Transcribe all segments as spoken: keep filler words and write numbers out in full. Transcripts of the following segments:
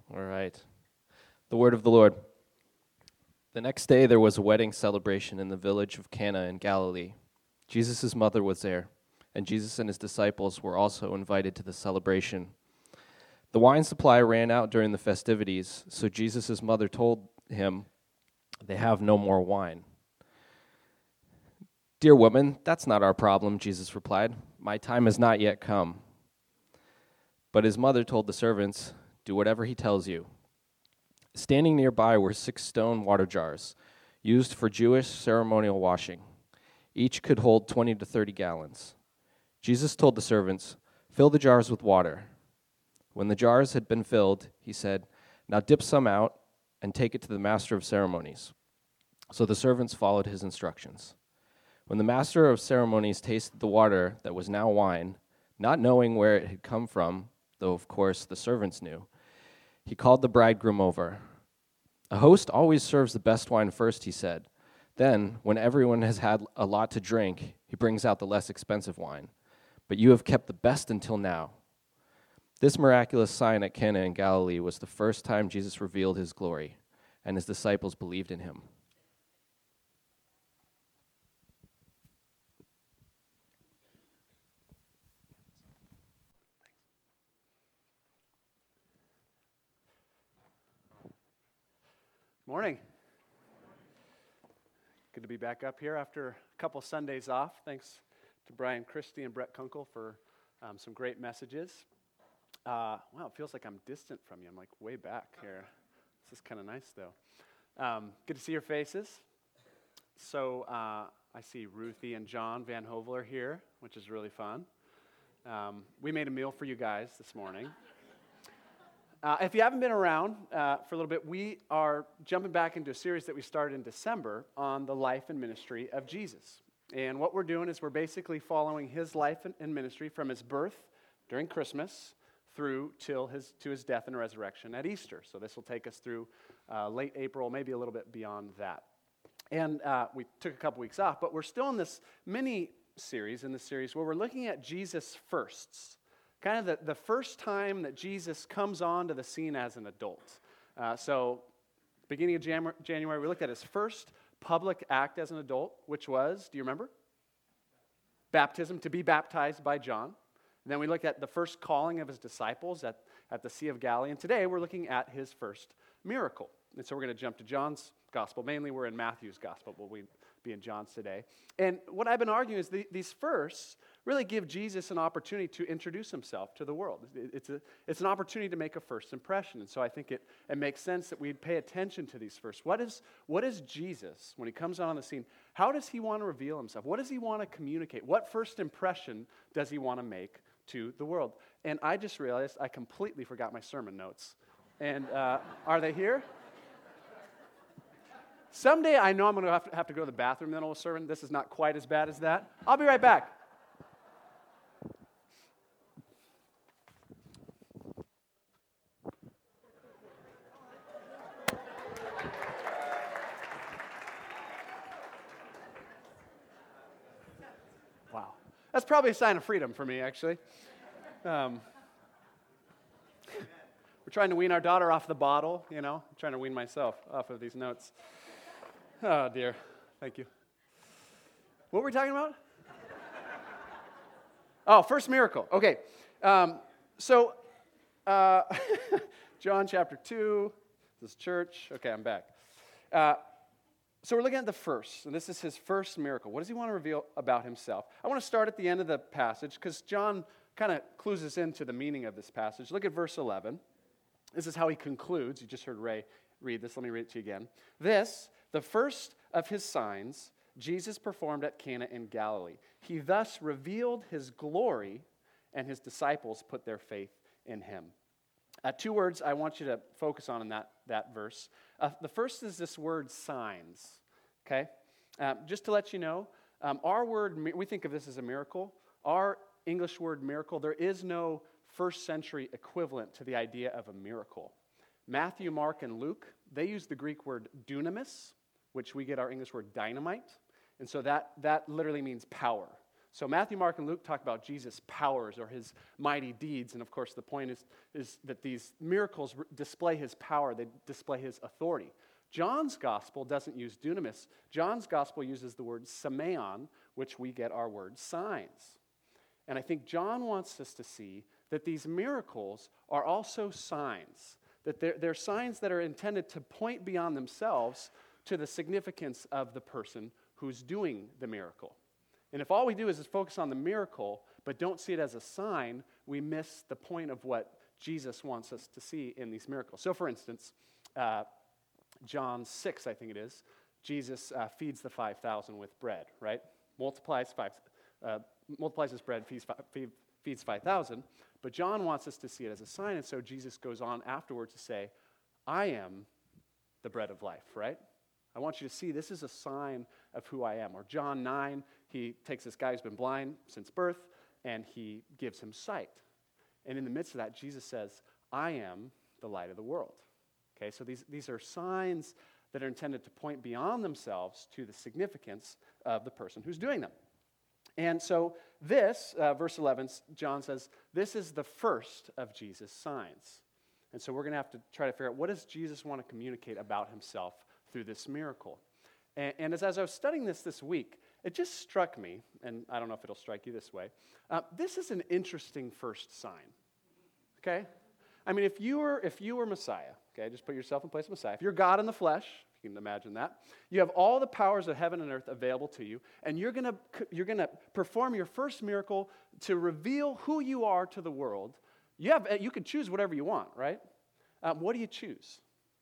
All right. The word of the Lord. The next day there was a wedding celebration in the village of Cana in Galilee. Jesus' mother was there, and Jesus and his disciples were also invited to the celebration. The wine supply ran out during the festivities, so Jesus' mother told him, "They have no more wine." "Dear woman, that's not our problem," Jesus replied. "My time has not yet come." But his mother told the servants, "Do whatever he tells you." Standing nearby were six stone water jars, used for Jewish ceremonial washing. Each could hold twenty to thirty gallons. Jesus told the servants, "Fill the jars with water." When the jars had been filled, he said, "Now dip some out and take it to the master of ceremonies." So the servants followed his instructions. When the master of ceremonies tasted the water that was now wine, not knowing where it had come from, though of course the servants knew, he called the bridegroom over. "A host always serves the best wine first," he said. "Then, when everyone has had a lot to drink, he brings out the less expensive wine. But you have kept the best until now." This miraculous sign at Cana in Galilee was the first time Jesus revealed his glory, and his disciples believed in him. Morning. Good to be back up here after a couple Sundays off. Thanks to Brian Christie and Brett Kunkel for um, some great messages. Uh, wow, it feels like I'm distant from you. I'm like way back here. This is kind of nice, though. Um, good to see your faces. So uh, I see Ruthie and John Van Hovel are here, which is really fun. Um, we made a meal for you guys this morning. Uh, if you haven't been around uh, for a little bit, we are jumping back into a series that we started in December on the life and ministry of Jesus. And what we're doing is we're basically following his life and ministry from his birth during Christmas through till his to his death and resurrection at Easter. So this will take us through uh, late April, maybe a little bit beyond that. And uh, we took a couple weeks off, but we're still in this mini series in this series where we're looking at Jesus' firsts. Kind of the, the first time that Jesus comes onto the scene as an adult. Uh, so, beginning of Jan- January, we looked at his first public act as an adult, which was, do you remember? Baptism, to be baptized by John. And then we looked at the first calling of his disciples at, at the Sea of Galilee. And today we're looking at his first miracle. And so we're going to jump to John's gospel. Mainly we're in Matthew's gospel, but we'll be in John's today. And what I've been arguing is the, these firsts really give Jesus an opportunity to introduce himself to the world. It's, a, it's an opportunity to make a first impression. And so I think it, it makes sense that we'd pay attention to these firsts. What is, what is Jesus, when he comes on the scene, how does he want to reveal himself? What does he want to communicate? What first impression does he want to make to the world? And I just realized I completely forgot my sermon notes. And uh, are they here? Someday I know I'm going to have to, have to go to the bathroom in the middle of a sermon. This is not quite as bad as that. I'll be right back. Wow. That's probably a sign of freedom for me, actually. Um, we're trying to wean our daughter off the bottle, you know. I'm trying to wean myself off of these notes. Oh, dear. Thank you. What were we talking about? Oh, first miracle. Okay. Um, so, uh, John chapter two, this is church. Okay, I'm back. Uh, so we're looking at the first, and this is his first miracle. What does he want to reveal about himself? I want to start at the end of the passage because John kind of clues us into the meaning of this passage. Look at verse eleven. This is how he concludes. You just heard Ray read this. Let me read it to you again. This, the first of his signs, Jesus performed at Cana in Galilee. He thus revealed his glory, and his disciples put their faith in him. Uh, two words I want you to focus on in that, that verse. Uh, the first is this word signs, okay? Um, just to let you know, um, our word, we think of this as a miracle. Our English word miracle, there is no first century equivalent to the idea of a miracle. Matthew, Mark, and Luke, they use the Greek word dunamis, which we get our English word dynamite. And so that, that literally means power. So Matthew, Mark, and Luke talk about Jesus' powers or his mighty deeds. And of course, the point is, is that these miracles display his power. They display his authority. John's gospel doesn't use dunamis. John's gospel uses the word semeion, which we get our word signs. And I think John wants us to see that these miracles are also signs, that they're, they're signs that are intended to point beyond themselves to the significance of the person who's doing the miracle. And if all we do is just focus on the miracle, but don't see it as a sign, we miss the point of what Jesus wants us to see in these miracles. So for instance, uh, John six, I think it is, Jesus uh, feeds the five thousand with bread, right? Multiplies five, uh, multiplies his bread, feeds five, feeds five thousand. But John wants us to see it as a sign, and so Jesus goes on afterwards to say, I am the bread of life, right? I want you to see this is a sign of who I am. Or John nine, he takes this guy who's been blind since birth, and he gives him sight. And in the midst of that, Jesus says, I am the light of the world. Okay, so these, these are signs that are intended to point beyond themselves to the significance of the person who's doing them. And so this, uh, verse eleven, John says, this is the first of Jesus' signs. And so we're going to have to try to figure out what does Jesus want to communicate about himself through this miracle. And, and as, as I was studying this this week, it just struck me, and I don't know if it'll strike you this way, uh, this is an interesting first sign, okay? I mean, if you were if you were Messiah, okay, just put yourself in place of Messiah. If you're God in the flesh, if you can imagine that, you have all the powers of heaven and earth available to you, and you're gonna you're gonna perform your first miracle to reveal who you are to the world. You have you can choose whatever you want, right? Um, what do you choose?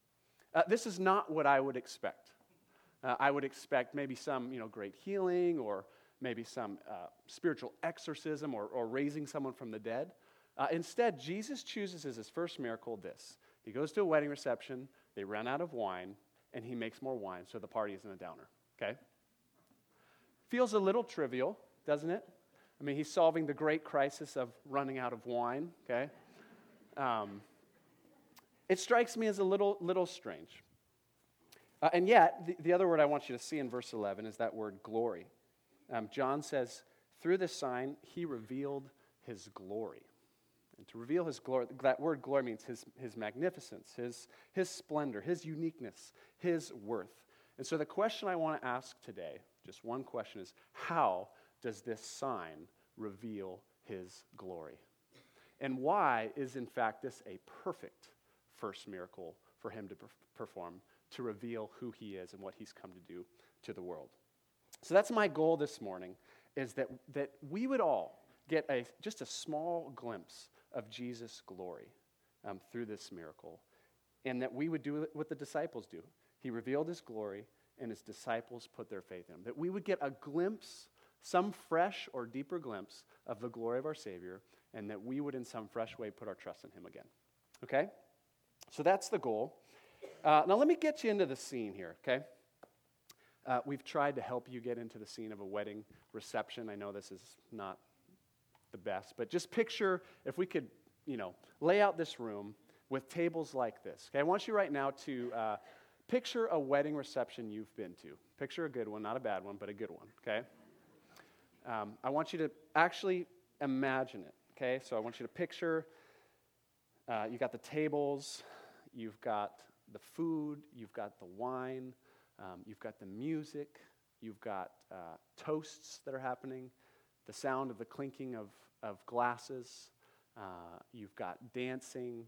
Uh, this is not what I would expect. Uh, I would expect maybe some you know great healing, or maybe some uh, spiritual exorcism, or, or raising someone from the dead. Uh, instead, Jesus chooses as his first miracle this. He goes to a wedding reception, they run out of wine, and he makes more wine, so the party isn't a downer, okay? Feels a little trivial, doesn't it? I mean, he's solving the great crisis of running out of wine, okay? Um, it strikes me as a little, little strange. Uh, and yet, the, the other word I want you to see in verse eleven is that word glory. Um, John says, through this sign, he revealed his glory. And to reveal his glory, that word glory means his, his magnificence, his, his splendor, his uniqueness, his worth. And so the question I want to ask today, just one question, is how does this sign reveal his glory? And why is, in fact, this a perfect first miracle for him to per- perform, to reveal who he is and what he's come to do to the world? So that's my goal this morning, is that, that we would all get a just a small glimpse of Jesus' glory um, through this miracle, and that we would do what the disciples do. He revealed his glory, and his disciples put their faith in him. That we would get a glimpse, some fresh or deeper glimpse of the glory of our Savior, and that we would in some fresh way put our trust in him again. Okay? So that's the goal. Uh, now let me get you into the scene here, okay? Uh, we've tried to help you get into the scene of a wedding reception. I know this is not the best, but just picture if we could, you know, lay out this room with tables like this. Okay, I want you right now to uh, picture a wedding reception you've been to. Picture a good one, not a bad one, but a good one. Okay. Um, I want you to actually imagine it. Okay, so I want you to picture. Uh, you got the tables, you've got the food, you've got the wine, um, you've got the music, you've got uh, toasts that are happening. The sound of the clinking of, of glasses, uh, you've got dancing,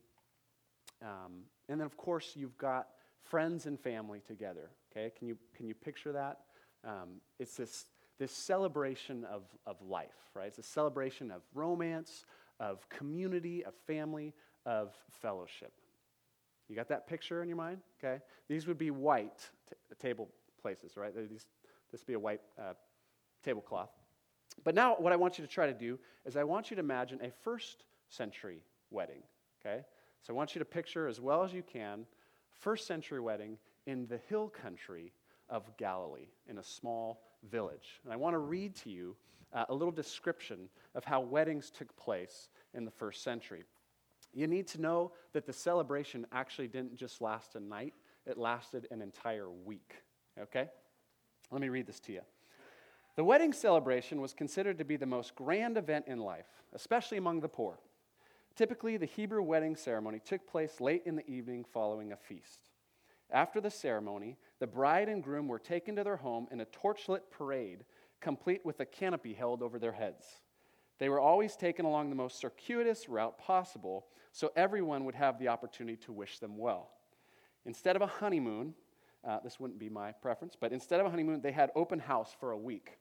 um, and then of course you've got friends and family together, okay? Can you can you picture that? Um, it's this, this celebration of, of life, right? It's a celebration of romance, of community, of family, of fellowship. You got that picture in your mind? Okay? These would be white t- table places, right? These, this would be a white uh, tablecloth. But now what I want you to try to do is I want you to imagine a first century wedding, okay? So I want you to picture as well as you can first century wedding in the hill country of Galilee, in a small village. And I want to read to you uh, a little description of how weddings took place in the first century. You need to know that the celebration actually didn't just last a night, it lasted an entire week, okay? Let me read this to you. The wedding celebration was considered to be the most grand event in life, especially among the poor. Typically, the Hebrew wedding ceremony took place late in the evening following a feast. After the ceremony, the bride and groom were taken to their home in a torchlit parade, complete with a canopy held over their heads. They were always taken along the most circuitous route possible, so everyone would have the opportunity to wish them well. Instead of a honeymoon, uh, this wouldn't be my preference, but instead of a honeymoon, they had open house for a week.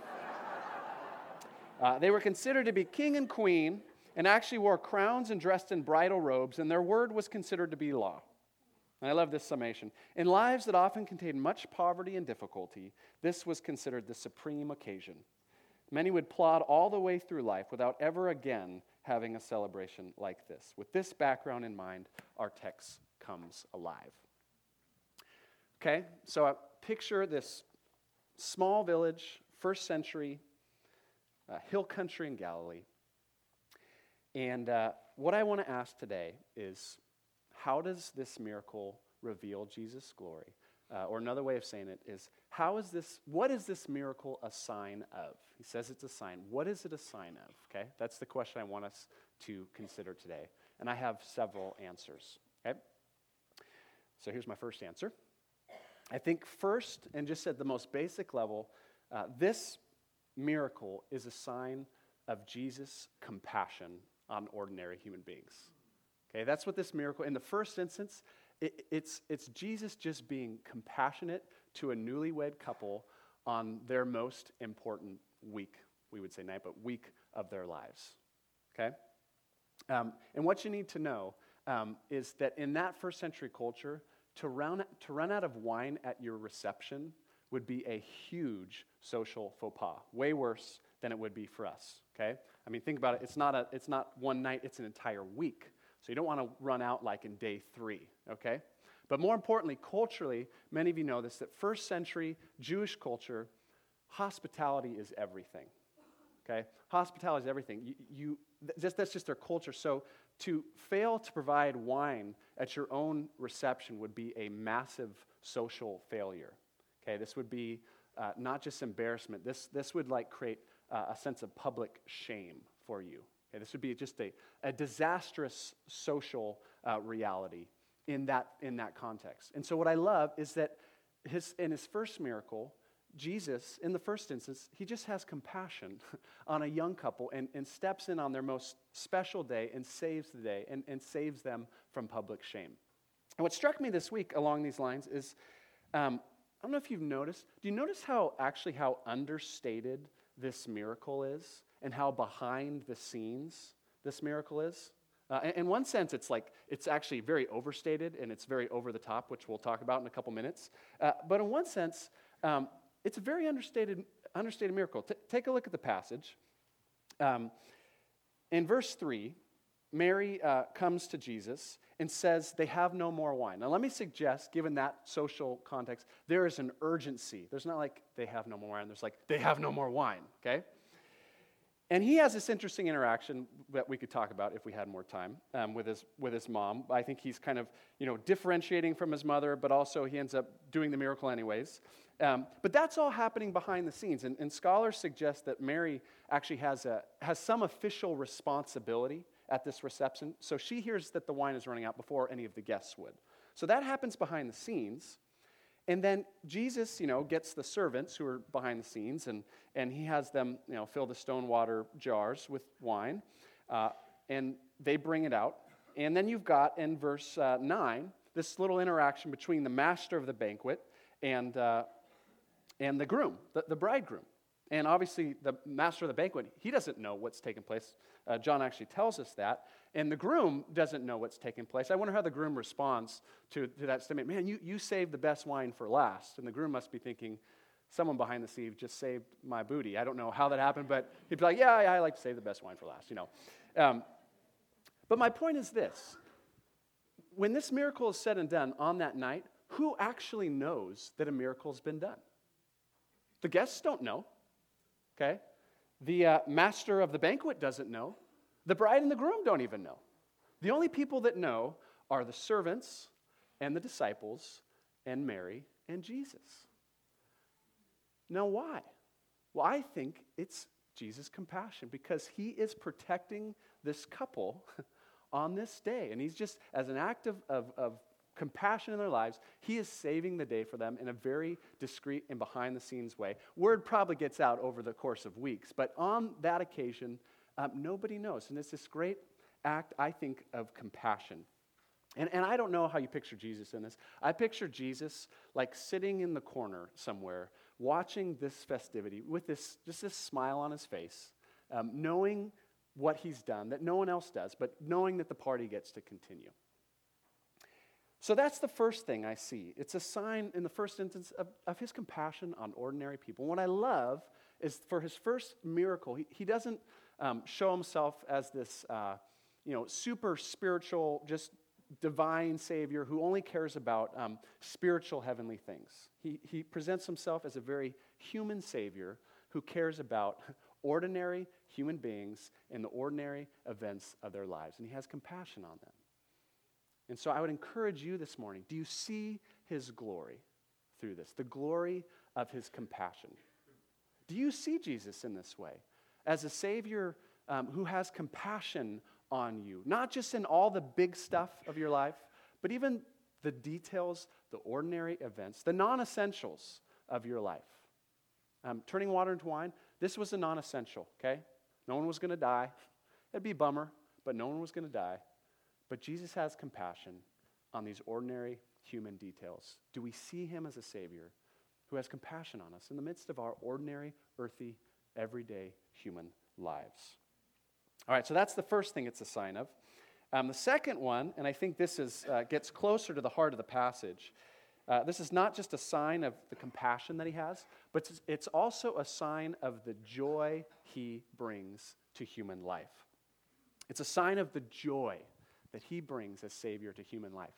Uh, they were considered to be king and queen and actually wore crowns and dressed in bridal robes, and their word was considered to be law. And I love this summation. In lives that often contained much poverty and difficulty, this was considered the supreme occasion. Many would plod all the way through life without ever again having a celebration like this. With this background in mind, our text comes alive. Okay, so I picture this small village, first century, Uh, hill country in Galilee. And uh, what I want to ask today is, how does this miracle reveal Jesus' glory? Uh, or another way of saying it is, how is this, what is this miracle a sign of? He says it's a sign. What is it a sign of? Okay, that's the question I want us to consider today. And I have several answers. Okay, so here's my first answer. I think first, and just at the most basic level, uh, this miracle is a sign of Jesus' compassion on ordinary human beings. Okay, that's what this miracle, in the first instance, it, it's, it's Jesus just being compassionate to a newlywed couple on their most important week, we would say night, but week of their lives. Okay? Um, and what you need to know um, is that in that first century culture, to run, to run out of wine at your reception would be a huge social faux pas, way worse than it would be for us, okay? I mean, think about it. It's not a, it's not one night, it's an entire week. So you don't want to run out like in day three, okay? But more importantly, culturally, many of you know this, that first century Jewish culture, hospitality is everything, okay? Hospitality is everything. You, you just, that's just their culture. So to fail to provide wine at your own reception would be a massive social failure. Okay, this would be uh, not just embarrassment. This this would like create uh, a sense of public shame for you. Okay, this would be just a, a disastrous social uh, reality in that in that context. And so what I love is that his in his first miracle, Jesus, in the first instance, he just has compassion on a young couple and, and steps in on their most special day and saves the day and, and saves them from public shame. And what struck me this week along these lines is, um, I don't know if you've noticed, do you notice how actually how understated this miracle is and how behind the scenes this miracle is? Uh, in, in one sense, it's like, it's actually very overstated and it's very over the top, which we'll talk about in a couple minutes. Uh, but in one sense, um, it's a very understated, understated miracle. T- take a look at the passage. Um, in verse three, Mary uh, comes to Jesus and says they have no more wine. Now let me suggest, given that social context, there is an urgency. There's not like they have no more wine. There's like they have no more wine, okay? And he has this interesting interaction that we could talk about if we had more time um, with his with his mom. I think he's kind of, you know, differentiating from his mother, but also he ends up doing the miracle anyways. Um, but that's all happening behind the scenes. And, and scholars suggest that Mary actually has a has some official responsibility at this reception. So she hears that the wine is running out before any of the guests would. So that happens behind the scenes. And then Jesus, you know, gets the servants who are behind the scenes, and, and he has them, you know, fill the stone water jars with wine, uh, and they bring it out. And then you've got, in verse uh, nine, this little interaction between the master of the banquet and, uh, and the groom, the, the bridegroom. And obviously, the master of the banquet, he doesn't know what's taking place. Uh, John actually tells us that. And the groom doesn't know what's taking place. I wonder how the groom responds to, to that statement. Man, you, you saved the best wine for last. And the groom must be thinking, someone behind the scenes just saved my booty. I don't know how that happened, but he'd be like, yeah, yeah I like to save the best wine for last, you know. Um, but my point is this. When this miracle is said and done on that night, who actually knows that a miracle has been done? The guests don't know. Okay? The uh, master of the banquet doesn't know. The bride and the groom don't even know. The only people that know are the servants and the disciples and Mary and Jesus. Now, why? Well, I think it's Jesus' compassion because he is protecting this couple on this day. And he's just, as an act of, of, of compassion in their lives, he is saving the day for them in a very discreet and behind-the-scenes way. Word probably gets out over the course of weeks, but on that occasion, um, nobody knows. And it's this great act, I think, of compassion. And, and I don't know how you picture Jesus in this. I picture Jesus like sitting in the corner somewhere, watching this festivity with this just this smile on his face, um, knowing what he's done, that no one else does, but knowing that the party gets to continue. So that's the first thing I see. It's a sign in the first instance of, of his compassion on ordinary people. And what I love is for his first miracle, he, he doesn't um, show himself as this uh, you know, super spiritual, just divine Savior who only cares about um, spiritual heavenly things. He, he presents himself as a very human Savior who cares about ordinary human beings in the ordinary events of their lives. And he has compassion on them. And so I would encourage you this morning, do you see his glory through this? The glory of his compassion. Do you see Jesus in this way? As a Savior um, who has compassion on you, not just in all the big stuff of your life, but even the details, the ordinary events, the non-essentials of your life. Um, turning water into wine, this was a non-essential, okay? No one was going to die. It'd be a bummer, but no one was going to die. But Jesus has compassion on these ordinary human details. Do we see him as a Savior who has compassion on us in the midst of our ordinary, earthy, everyday human lives? All right, so that's the first thing it's a sign of. Um, the second one, and I think this is uh, gets closer to the heart of the passage, uh, this is not just a sign of the compassion that he has, but it's, it's also a sign of the joy he brings to human life. It's a sign of the joy that he brings as Savior to human life.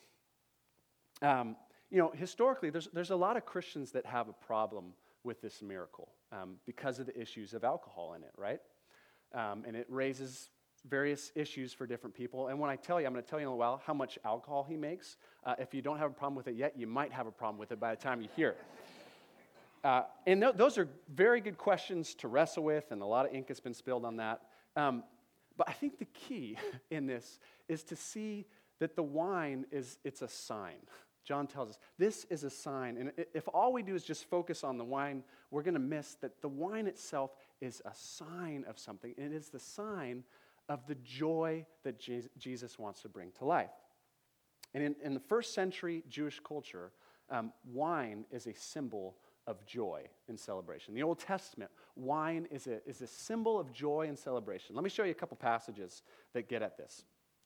Um, you know, historically, there's, there's a lot of Christians that have a problem with this miracle um, because of the issues of alcohol in it, right? Um, and it raises various issues for different people. And when I tell you, I'm going to tell you in a while how much alcohol he makes. Uh, if you don't have a problem with it yet, you might have a problem with it by the time you hear it. Uh, and th- those are very good questions to wrestle with, and a lot of ink has been spilled on that. Um, but I think the key in this is to see that the wine is, it's a sign. John tells us, this is a sign. And if all we do is just focus on the wine, we're going to miss that the wine itself is a sign of something. And it is the sign of the joy that Jesus wants to bring to life. And in, in the first century Jewish culture, um, wine is a symbol of joy and celebration. In the Old Testament, wine is a, is a symbol of joy and celebration. Let me show you a couple passages that get at this.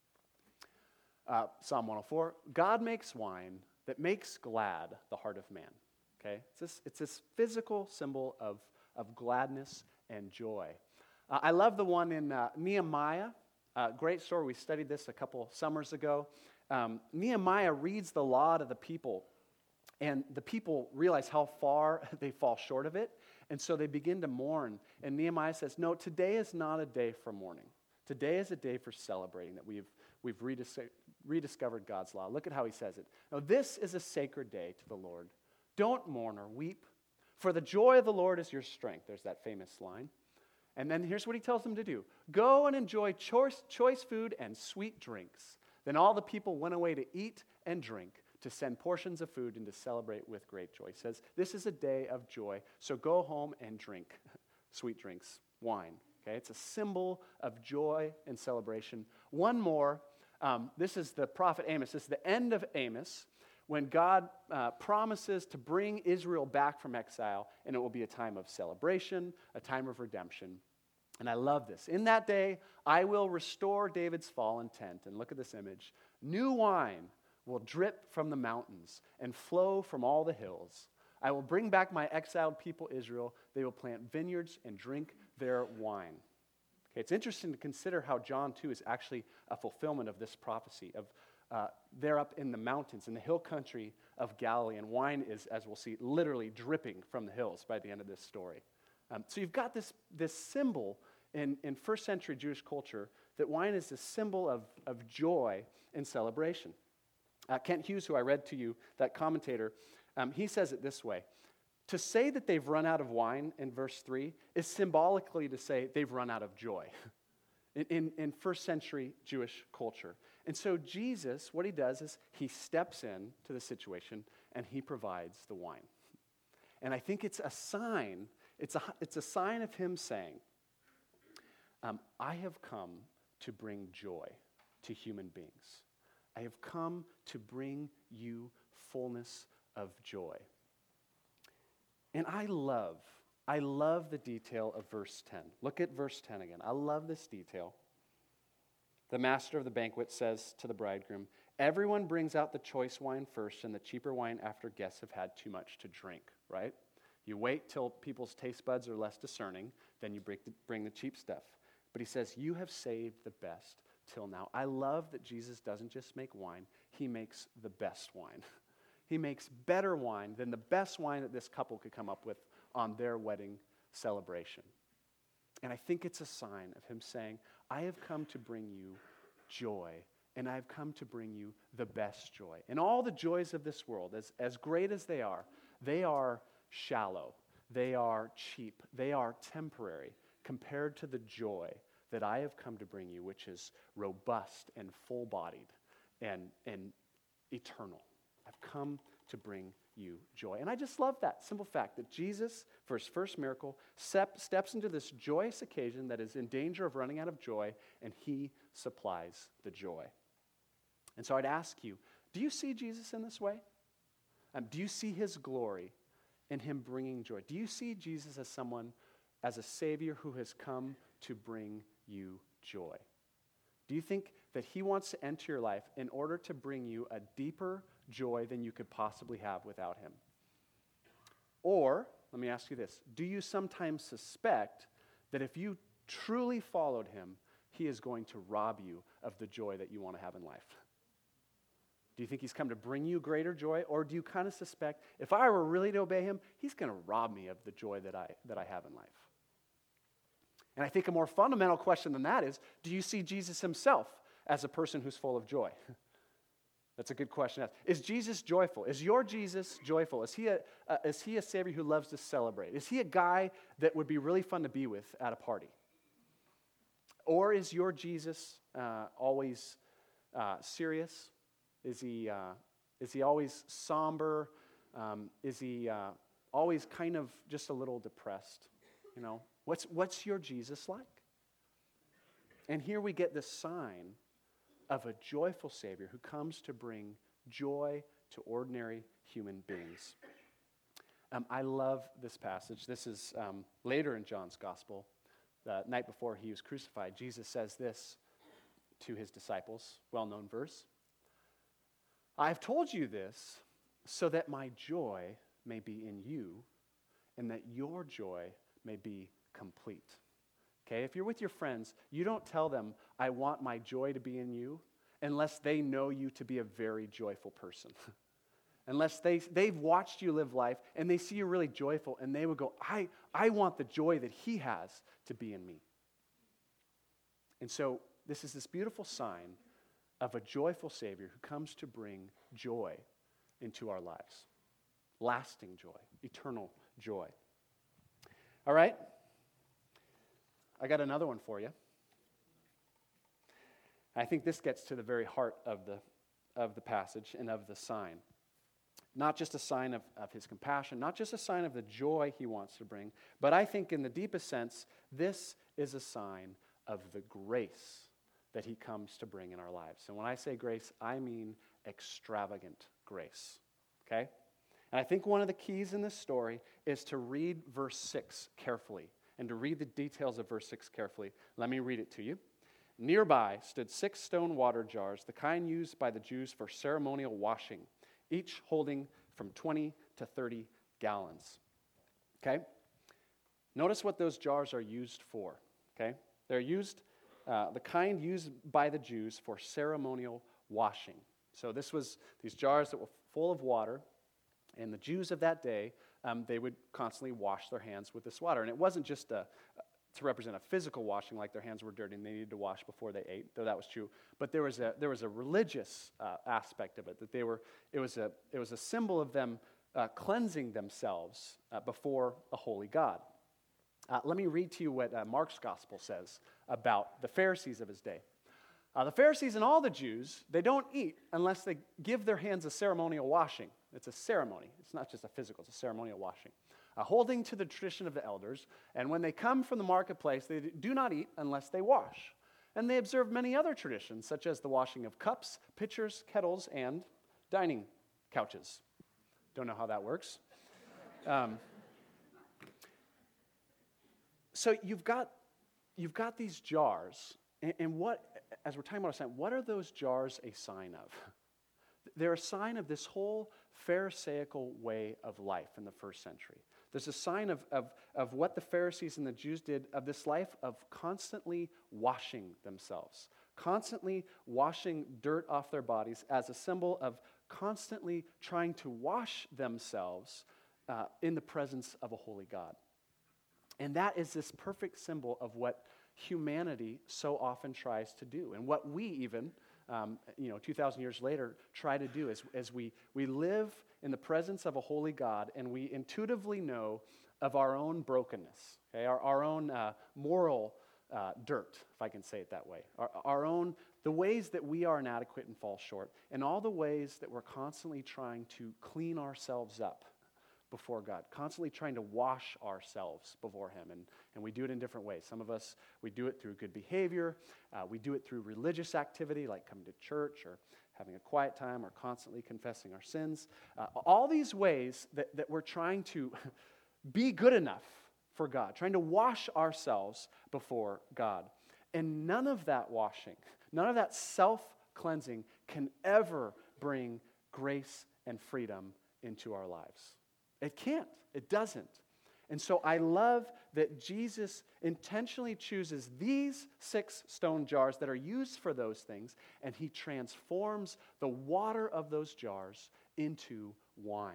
Uh, Psalm one oh four, God makes wine that makes glad the heart of man. Okay, it's this, it's this physical symbol of, of gladness and joy. Uh, I love the one in uh, Nehemiah. Uh, great story. We studied this a couple summers ago. Um, Nehemiah reads the law to the people, and the people realize how far they fall short of it, and so they begin to mourn. And Nehemiah says, no, today is not a day for mourning. Today is a day for celebrating that we've, we've redis- rediscovered God's law. Look at how he says it. No, this is a sacred day to the Lord. Don't mourn or weep, for the joy of the Lord is your strength. There's that famous line. And then here's what he tells them to do. Go and enjoy choice, choice food and sweet drinks. Then all the people went away to eat and drink, to send portions of food and to celebrate with great joy. He says, this is a day of joy, so go home and drink sweet drinks, wine. Okay, it's a symbol of joy and celebration. One more, um, this is the prophet Amos. This is the end of Amos, when God uh, promises to bring Israel back from exile, and it will be a time of celebration, a time of redemption. And I love this. In that day, I will restore David's fallen tent. And look at this image. New wine will drip from the mountains and flow from all the hills. I will bring back my exiled people, Israel. They will plant vineyards and drink their wine. Okay, it's interesting to consider how John two is actually a fulfillment of this prophecy of uh, they're up in the mountains, in the hill country of Galilee, and wine is, as we'll see, literally dripping from the hills by the end of this story. Um, so you've got this, this symbol in, in first century Jewish culture that wine is a symbol of, of joy and celebration. Uh, Kent Hughes, who I read to you, that commentator, um, he says it this way. To say that they've run out of wine in verse three is symbolically to say they've run out of joy in, in, in first century Jewish culture. And so Jesus, what he does is he steps in to the situation and he provides the wine. And I think it's a sign, it's a, it's a sign of him saying, um, I have come to bring joy to human beings. I have come to bring you fullness of joy. And I love, I love the detail of verse ten. Look at verse ten again. I love this detail. The master of the banquet says to the bridegroom, everyone brings out the choice wine first and the cheaper wine after guests have had too much to drink, right? You wait till people's taste buds are less discerning, then you bring the, bring the cheap stuff. But he says, you have saved the best till now. I love that Jesus doesn't just make wine, he makes the best wine. He makes better wine than the best wine that this couple could come up with on their wedding celebration. And I think it's a sign of him saying, I have come to bring you joy, and I have come to bring you the best joy. And all the joys of this world, as, as great as they are, they are shallow, they are cheap, they are temporary compared to the joy that I have come to bring you, which is robust and full-bodied and, and eternal. I've come to bring you joy. And I just love that simple fact that Jesus, for his first miracle, step, steps into this joyous occasion that is in danger of running out of joy, and he supplies the joy. And so I'd ask you, do you see Jesus in this way? Um, do you see his glory in him bringing joy? Do you see Jesus as someone, as a Savior who has come to bring you joy? Do you think that he wants to enter your life in order to bring you a deeper joy than you could possibly have without him? Or, let me ask you this, do you sometimes suspect that if you truly followed him, he is going to rob you of the joy that you want to have in life? Do you think he's come to bring you greater joy? Or do you kind of suspect, if I were really to obey him, he's going to rob me of the joy that I, that I have in life? And I think a more fundamental question than that is, do you see Jesus himself as a person who's full of joy? That's a good question to ask. Is Jesus joyful? Is your Jesus joyful? Is he a, uh, is he a Savior who loves to celebrate? Is he a guy that would be really fun to be with at a party? Or is your Jesus uh, always uh, serious? Is he, uh, is he always somber? Um, is he uh, always kind of just a little depressed? You know, what's, what's your Jesus like? And here we get this sign of a joyful Savior who comes to bring joy to ordinary human beings. Um, I love this passage. This is um, later in John's Gospel. The night before he was crucified, Jesus says this to his disciples, well-known verse. I've told you this so that my joy may be in you and that your joy may be complete. Okay, if you're with your friends, you don't tell them, I want my joy to be in you, unless they know you to be a very joyful person. Unless they, they've watched you live life and they see you really joyful and they would go, I, I want the joy that he has to be in me. And so this is this beautiful sign of a joyful Savior who comes to bring joy into our lives. Lasting joy, eternal joy. All right? I got another one for you. I think this gets to the very heart of the, of the passage and of the sign. Not just a sign of, of his compassion, not just a sign of the joy he wants to bring, but I think in the deepest sense, this is a sign of the grace that he comes to bring in our lives. And when I say grace, I mean extravagant grace. Okay? And I think one of the keys in this story is to read verse six carefully and to read the details of verse six carefully. Let me read it to you. Nearby stood six stone water jars, the kind used by the Jews for ceremonial washing, each holding from twenty to thirty gallons. Okay? Notice what those jars are used for. Okay? They're used, uh, the kind used by the Jews for ceremonial washing. So this was these jars that were full of water, and the Jews of that day, um, they would constantly wash their hands with this water. And it wasn't just a, to represent a physical washing, like their hands were dirty and they needed to wash before they ate, though that was true. But there was a there was a religious uh, aspect of it, that they were. It was a it was a symbol of them uh, cleansing themselves uh, before a holy God. Uh, let me read to you what uh, Mark's gospel says about the Pharisees of his day. Uh, the Pharisees and all the Jews, they don't eat unless they give their hands a ceremonial washing. It's a ceremony. It's not just a physical, it's a ceremonial washing. Uh, holding to the tradition of the elders, and when they come from the marketplace, they do not eat unless they wash. And they observe many other traditions, such as the washing of cups, pitchers, kettles, and dining couches. Don't know how that works. Um, so you've got, you've got these jars, and, and what, as we're talking about a sign, what are those jars a sign of? They're a sign of this whole Pharisaical way of life in the first century. There's a sign of, of, of what the Pharisees and the Jews did, of this life of constantly washing themselves, constantly washing dirt off their bodies as a symbol of constantly trying to wash themselves uh, in the presence of a holy God. And that is this perfect symbol of what humanity so often tries to do, and what we even, um, you know, two thousand years later, try to do as, as we, we live in the presence of a holy God, and we intuitively know of our own brokenness, okay, our, our own uh, moral uh, dirt, if I can say it that way, our, our own, the ways that we are inadequate and fall short, and all the ways that we're constantly trying to clean ourselves up before God, constantly trying to wash ourselves before Him, and, and we do it in different ways. Some of us, we do it through good behavior, uh, we do it through religious activity, like coming to church, or having a quiet time, or constantly confessing our sins. Uh, all these ways that, that we're trying to be good enough for God, trying to wash ourselves before God. And none of that washing, none of that self-cleansing can ever bring grace and freedom into our lives. It can't. It doesn't. And so I love that Jesus intentionally chooses these six stone jars that are used for those things, and He transforms the water of those jars into wine.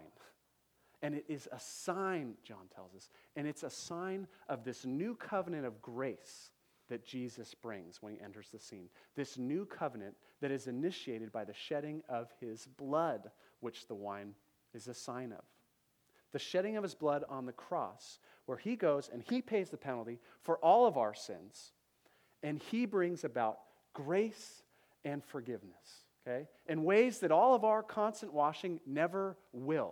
And it is a sign, John tells us, and it's a sign of this new covenant of grace that Jesus brings when He enters the scene. This new covenant that is initiated by the shedding of His blood, which the wine is a sign of. The shedding of His blood on the cross, where He goes and He pays the penalty for all of our sins, and He brings about grace and forgiveness, okay, in ways that all of our constant washing never will,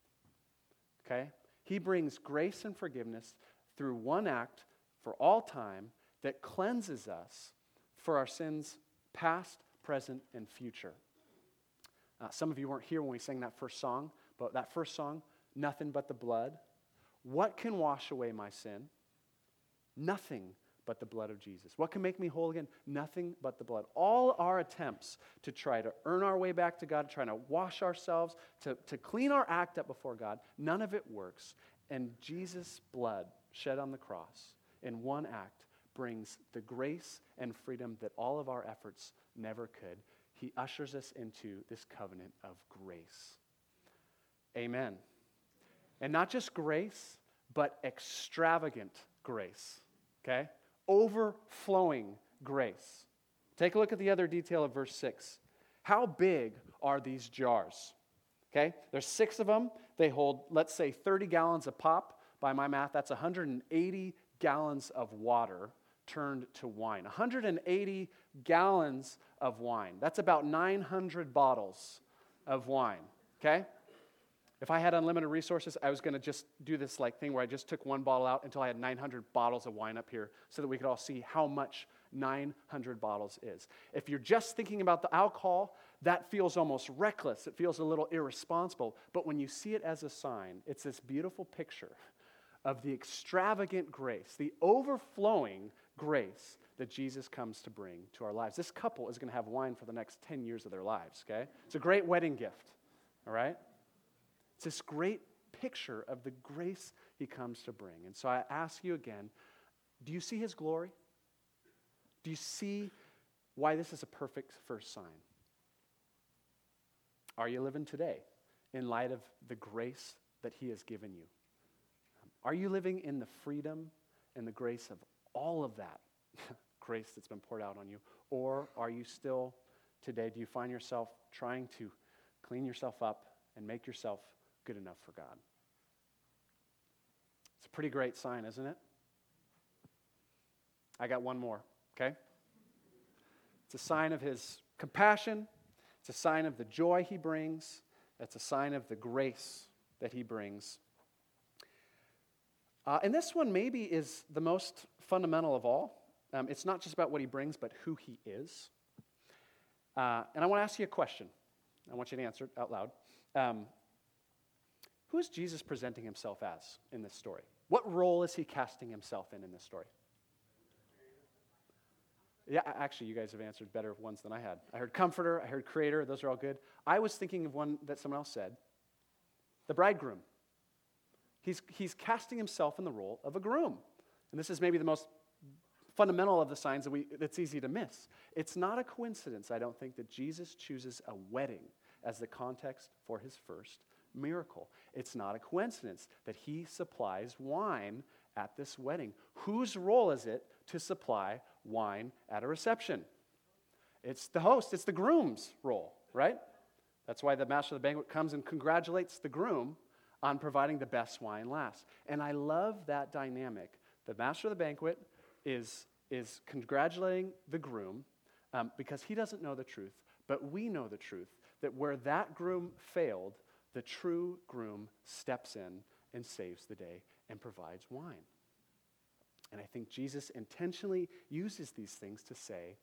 okay? He brings grace and forgiveness through one act for all time that cleanses us for our sins past, present, and future. Uh, some of you weren't here when we sang that first song, but that first song, Nothing But the Blood. What can wash away my sin? Nothing but the blood of Jesus. What can make me whole again? Nothing but the blood. All our attempts to try to earn our way back to God, trying to wash ourselves, to, to clean our act up before God, none of it works. And Jesus' blood shed on the cross in one act brings the grace and freedom that all of our efforts never could. He ushers us into this covenant of grace. Amen. And not just grace, but extravagant grace, okay? Overflowing grace. Take a look at the other detail of verse six. How big are these jars? Okay, there's six of them. They hold, let's say, thirty gallons of pop. By my math, that's one hundred eighty gallons of water turned to wine. one hundred eighty gallons of wine. That's about nine hundred bottles of wine, okay? If I had unlimited resources, I was going to just do this like thing where I just took one bottle out until I had nine hundred bottles of wine up here so that we could all see how much nine hundred bottles is. If you're just thinking about the alcohol, that feels almost reckless. It feels a little irresponsible. But when you see it as a sign, it's this beautiful picture of the extravagant grace, the overflowing grace that Jesus comes to bring to our lives. This couple is going to have wine for the next ten years of their lives, okay? It's a great wedding gift, all right? It's this great picture of the grace He comes to bring. And so I ask you again, do you see His glory? Do you see why this is a perfect first sign? Are you living today in light of the grace that He has given you? Are you living in the freedom and the grace of all of that grace that's been poured out on you? Or are you still today, do you find yourself trying to clean yourself up and make yourself good enough for God. It's a pretty great sign, isn't it? I got one more, okay? It's a sign of his compassion. It's a sign of the joy he brings. It's a sign of the grace that he brings. Uh, and this one maybe is the most fundamental of all. Um, it's not just about what he brings, but who he is. Uh, and I want to ask you a question. I want you to answer it out loud. Um, who is Jesus presenting himself as in this story? What role is he casting himself in in this story? Yeah, actually, you guys have answered better ones than I had. I heard comforter, I heard creator, those are all good. I was thinking of one that someone else said, the bridegroom. He's, he's casting himself in the role of a groom. And this is maybe the most fundamental of the signs that we, that's easy to miss. It's not a coincidence, I don't think, that Jesus chooses a wedding as the context for his first miracle. It's not a coincidence that he supplies wine at this wedding. Whose role is it to supply wine at a reception? It's the host, it's the groom's role, right? That's why the master of the banquet comes and congratulates the groom on providing the best wine last. And I love that dynamic. The master of the banquet is, is congratulating the groom um, because he doesn't know the truth, but we know the truth, that where that groom failed, the true groom steps in and saves the day and provides wine. And I think Jesus intentionally uses these things to say,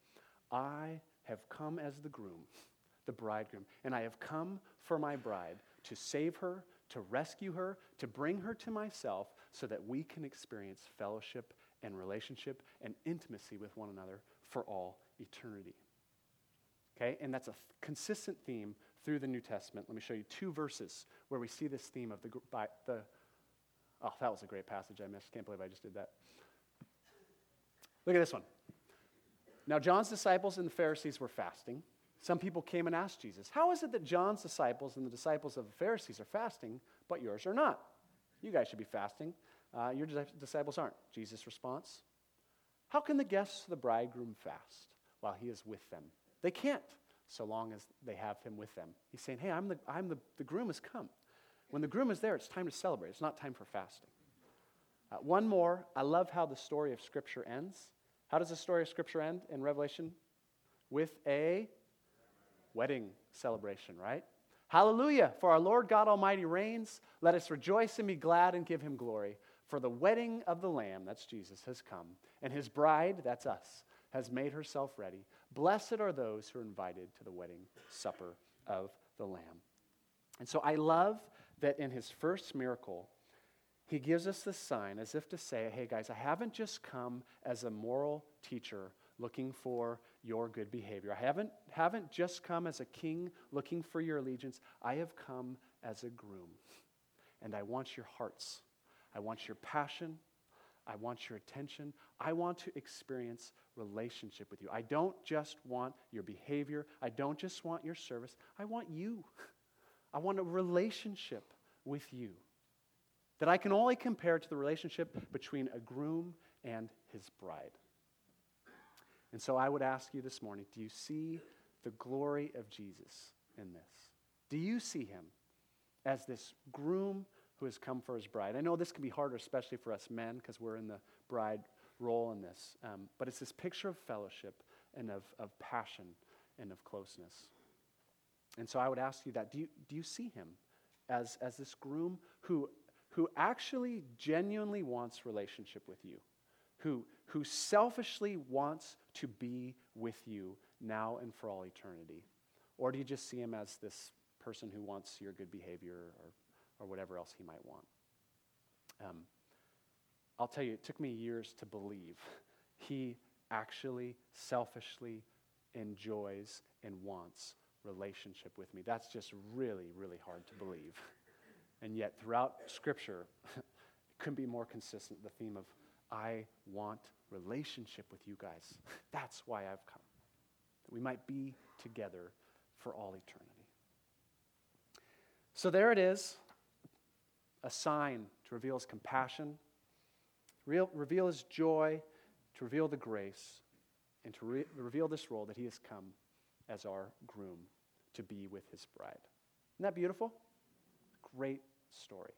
I have come as the groom, the bridegroom, and I have come for my bride to save her, to rescue her, to bring her to myself so that we can experience fellowship and relationship and intimacy with one another for all eternity. Okay, and that's a th- consistent theme through the New Testament. Let me show you two verses where we see this theme of the, by, the oh, that was a great passage I missed. Can't believe I just did that. Look at this one. Now, John's disciples and the Pharisees were fasting. Some people came and asked Jesus, how is it that John's disciples and the disciples of the Pharisees are fasting, but yours are not? You guys should be fasting. Uh, your disciples aren't. Jesus' response, how can the guests of the bridegroom fast while he is with them? They can't, so long as they have him with them. He's saying, hey, I'm the, I'm the, the groom has come. When the groom is there, it's time to celebrate. It's not time for fasting. Uh, one more, I love how the story of Scripture ends. How does the story of Scripture end in Revelation? With a wedding celebration, right? Hallelujah, for our Lord God Almighty reigns. Let us rejoice and be glad and give him glory. For the wedding of the Lamb, that's Jesus, has come. And his bride, that's us, has made herself ready. Blessed are those who are invited to the wedding supper of the Lamb. And so I love that in his first miracle, he gives us this sign as if to say, hey guys, I haven't just come as a moral teacher looking for your good behavior. I haven't, haven't just come as a king looking for your allegiance. I have come as a groom. And I want your hearts. I want your passion. I want your attention. I want to experience relationship with you. I don't just want your behavior. I don't just want your service. I want you. I want a relationship with you that I can only compare to the relationship between a groom and his bride. And so I would ask you this morning, do you see the glory of Jesus in this? Do you see him as this groom who has come for his bride? I know this can be harder, especially for us men, because we're in the bride role in this. Um, but it's this picture of fellowship and of, of passion and of closeness. And so I would ask you that. Do you, do you see him as, as this groom who, who actually genuinely wants relationship with you? Who, who selfishly wants to be with you now and for all eternity? Or do you just see him as this person who wants your good behavior or, or whatever else he might want? Um, I'll tell you, it took me years to believe he actually selfishly enjoys and wants relationship with me. That's just really, really hard to believe. And yet, throughout Scripture, it couldn't be more consistent, the theme of, I want relationship with you guys. That's why I've come. That we might be together for all eternity. So there it is, a sign to reveal his compassion, real, reveal his joy, to reveal the grace, and to re- reveal this role that he has come as our groom to be with his bride. Isn't that beautiful? Great story.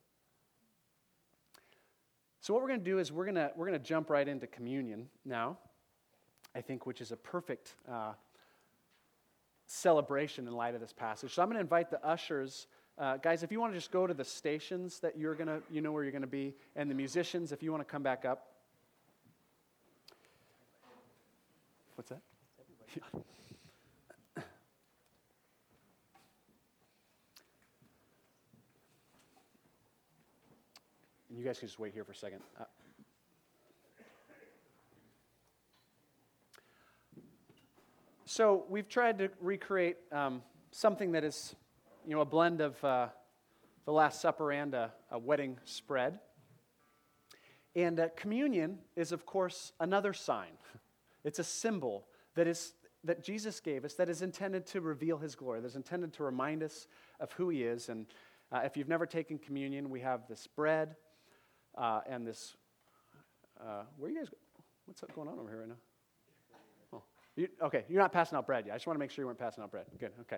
So what we're going to do is we're going to we're going to jump right into communion now, I think, which is a perfect uh, celebration in light of this passage. So I'm going to invite the ushers. Uh, guys, if you want to just go to the stations that you're going to, you know where you're going to be, and the musicians, if you want to come back up. What's that? Yeah. And you guys can just wait here for a second. Uh, so we've tried to recreate um, something that is, you know, a blend of uh, the Last Supper and a, a wedding spread. And uh, communion is, of course, another sign. It's a symbol that is that Jesus gave us that is intended to reveal his glory, that is intended to remind us of who he is. And uh, if you've never taken communion, we have this bread uh, and this, uh, where are you guys, what's up going on over here right now? Oh, you, okay, you're not passing out bread yet. I just want to make sure you weren't passing out bread. Good, okay.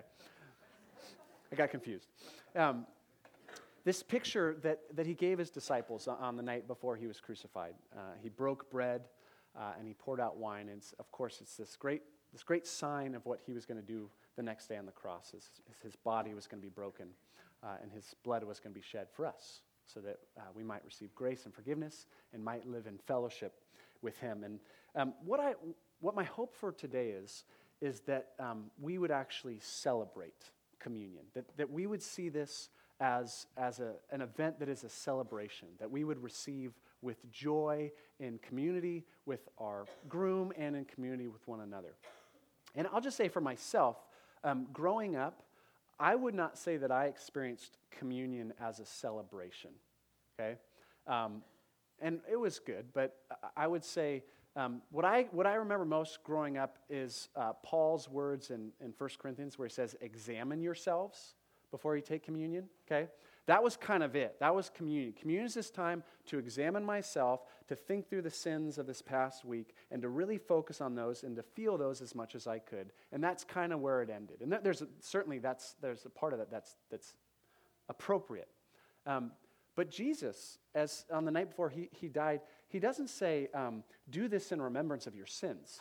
I got confused. Um, this picture that, that he gave his disciples on the night before he was crucified, uh, he broke bread uh, and he poured out wine. And of course, it's this great this great sign of what he was going to do the next day on the cross. His, his body was going to be broken uh, and his blood was going to be shed for us so that uh, we might receive grace and forgiveness and might live in fellowship with him. And um, what I what my hope for today is, is that um, we would actually celebrate communion, that, that we would see this as, as a, an event that is a celebration, that we would receive with joy in community with our groom and in community with one another. And I'll just say for myself, um, growing up, I would not say that I experienced communion as a celebration, okay? Um, and it was good, but I would say um, what I what I remember most growing up is uh, Paul's words in, in First Corinthians where he says, examine yourselves before you take communion, okay? That was kind of it. That was communion. Communion is this time to examine myself, to think through the sins of this past week, and to really focus on those and to feel those as much as I could. And that's kind of where it ended. And there's a, certainly that's there's a part of that that's that's appropriate. Um, but Jesus, as on the night before he, he died, he doesn't say, um, do this in remembrance of your sins.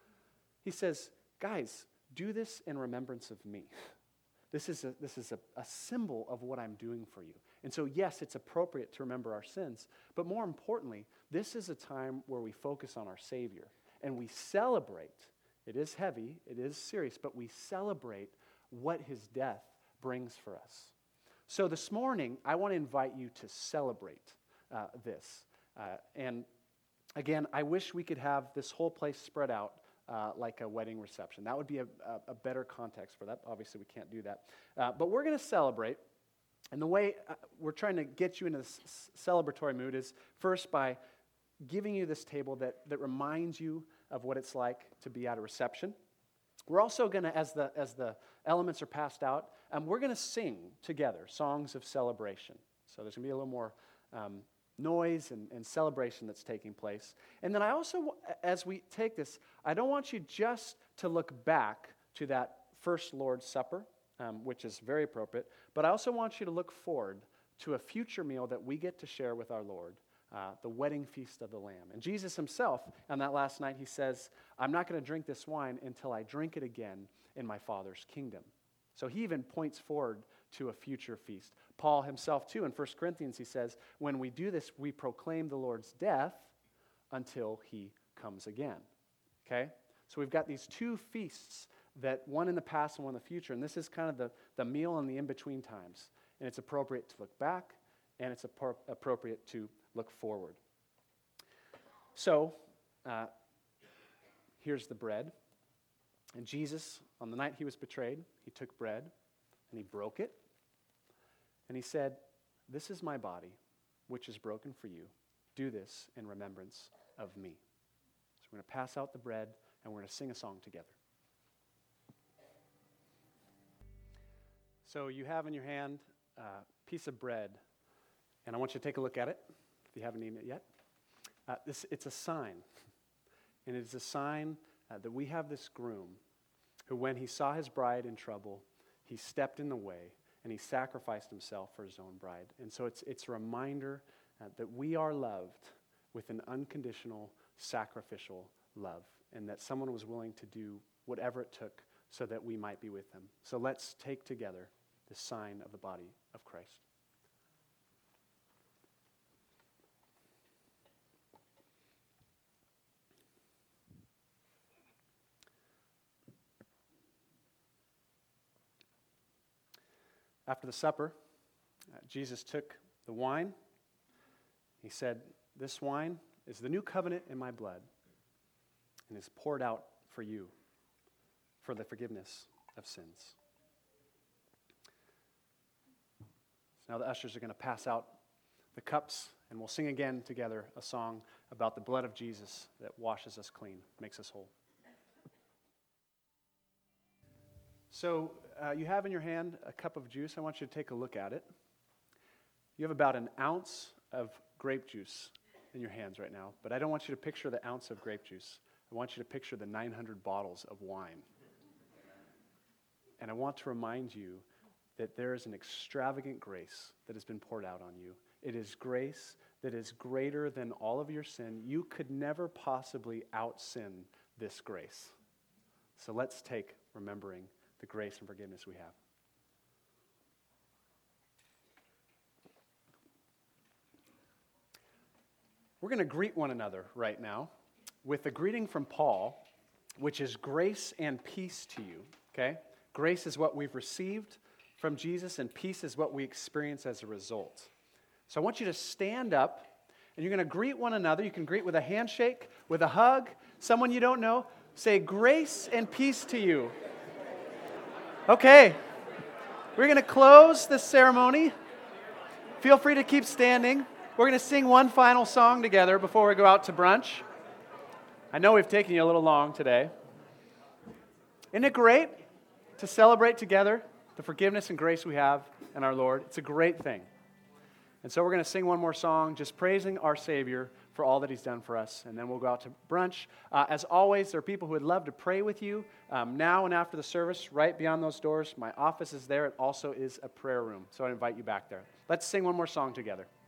He says, guys, do this in remembrance of me. This is, a, this is a, a symbol of what I'm doing for you. And so, yes, it's appropriate to remember our sins, but more importantly, this is a time where we focus on our Savior, and we celebrate. It is heavy, it is serious, but we celebrate what his death brings for us. So this morning, I want to invite you to celebrate uh, this. Uh, and again, I wish we could have this whole place spread out Uh, like a wedding reception. That would be a, a, a better context for that. Obviously, we can't do that. Uh, but we're going to celebrate. And the way uh, we're trying to get you into this c- celebratory mood is first by giving you this table that, that reminds you of what it's like to be at a reception. We're also going to, as the, as the elements are passed out, um, we're going to sing together songs of celebration. So there's going to be a little more um, noise and, and celebration that's taking place. And then I also, as we take this, I don't want you just to look back to that first Lord's Supper, um, which is very appropriate, but I also want you to look forward to a future meal that we get to share with our Lord, uh, the wedding feast of the Lamb. And Jesus himself, on that last night, he says, I'm not going to drink this wine until I drink it again in my Father's kingdom. So he even points forward to a future feast. Paul himself, too, in First Corinthians, he says, when we do this, we proclaim the Lord's death until he comes again. Okay? So we've got these two feasts, that one in the past and one in the future, and this is kind of the, the meal in the in-between times. And it's appropriate to look back, and it's appro- appropriate to look forward. So, uh, here's the bread. And Jesus, on the night he was betrayed, he took bread, and he broke it. And he said, this is my body, which is broken for you. Do this in remembrance of me. So we're going to pass out the bread, and we're going to sing a song together. So you have in your hand a piece of bread, and I want you to take a look at it, if you haven't eaten it yet. Uh, this, it's a sign, and it is a sign uh, that we have this groom who, when he saw his bride in trouble, he stepped in the way, and he sacrificed himself for his own bride. And so it's, it's a reminder uh, that we are loved with an unconditional, sacrificial love, and that someone was willing to do whatever it took so that we might be with him. So let's take together the sign of the body of Christ. After the supper, uh, Jesus took the wine. He said, "This wine is the new covenant in my blood and is poured out for you for the forgiveness of sins." So now the ushers are going to pass out the cups, and we'll sing again together a song about the blood of Jesus that washes us clean, makes us whole. So uh, you have in your hand a cup of juice. I want you to take a look at it. You have about an ounce of grape juice in your hands right now, but I don't want you to picture the ounce of grape juice. I want you to picture the nine hundred bottles of wine. And I want to remind you that there is an extravagant grace that has been poured out on you. It is grace that is greater than all of your sin. You could never possibly out-sin this grace. So let's take remembering the grace and forgiveness we have. We're going to greet one another right now with a greeting from Paul, which is grace and peace to you, okay? Grace is what we've received from Jesus, and peace is what we experience as a result. So I want you to stand up, and you're going to greet one another. You can greet with a handshake, with a hug, someone you don't know. Say, "Grace and peace to you." Okay, we're going to close this ceremony. Feel free to keep standing. We're going to sing one final song together before we go out to brunch. I know we've taken you a little long today. Isn't it great to celebrate together the forgiveness and grace we have in our Lord? It's a great thing. And so we're going to sing one more song, just praising our Savior for all that He's done for us, and then we'll go out to brunch. Uh, as always, there are people who would love to pray with you um, now and after the service. Right beyond those doors, my office is there. It also is a prayer room, so I invite you back there. Let's sing one more song together.